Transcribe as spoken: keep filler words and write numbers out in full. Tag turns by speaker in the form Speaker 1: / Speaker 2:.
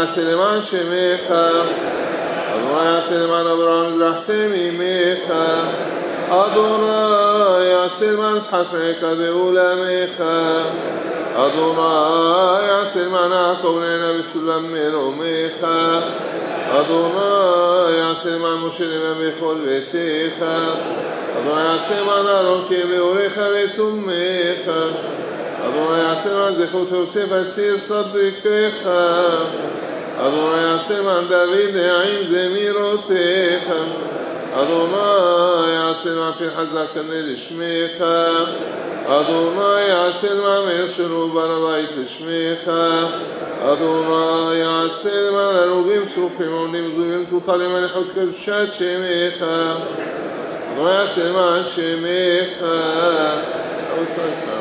Speaker 1: יעשה למען שמך, אדוני יעשה למען אברהם זרחתם עמך, אדוני יעשה למען יצחק בנך בעולמך, אדוני יעשה למען יעקב נהנה בסולם מרומך, אדוני יעשה למען משה נביא בכל ביתך, אדוני יעשה למען אהרון כי באורך ותומך, אדוני יעשה למען זכות יוסף אסיר צדיקך, אדוני יעשה למען דוד נעים זמירותיך, אדוני יעשה למען פנחס זקני לשמך, אדוני יעשה למען מלך שלו בן הבית לשמך, אדוני יעשה למען הרוגים שרופים עומדים זוהים תוכל למלכות קדושת שמך, אדוני יעשה למען שמך,